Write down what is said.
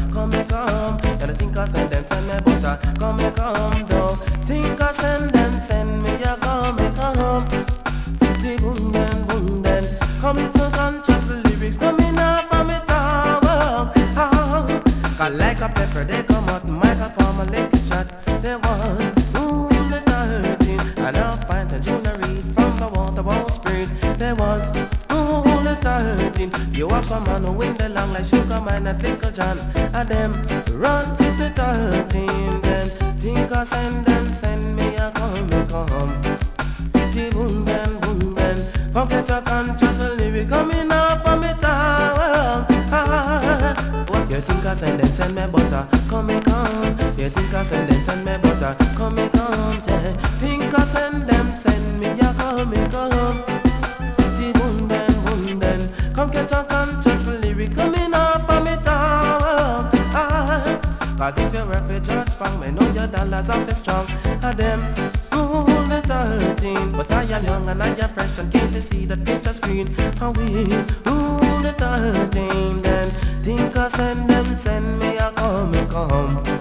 come me come. And I think I send me butter, come me come. Don't think I send me a come me come. The boom then, come listen conscious lyrics coming out from me tower. Cause like a pepper they come out, microphone my lick shot. They want the 13 and I'll find a junior read from the water won't spread. They want the 13. You have some man who win the long like Sugar Man and Little John. And them run the 13. Then think I send me a come. Boom then, come get your conscious lyric coming out from me tower. What you think I send me butter, come me come. You think I send me butter, come me come. Think I send me a come me come. Boom then, come get your conscious lyric coming out from me tower. Cause if you work with George Fang, me know your dollars off is strong. And them the 13, but I am young and I am fresh and can't you see that picture screen? And we the 13, then think I send me a come.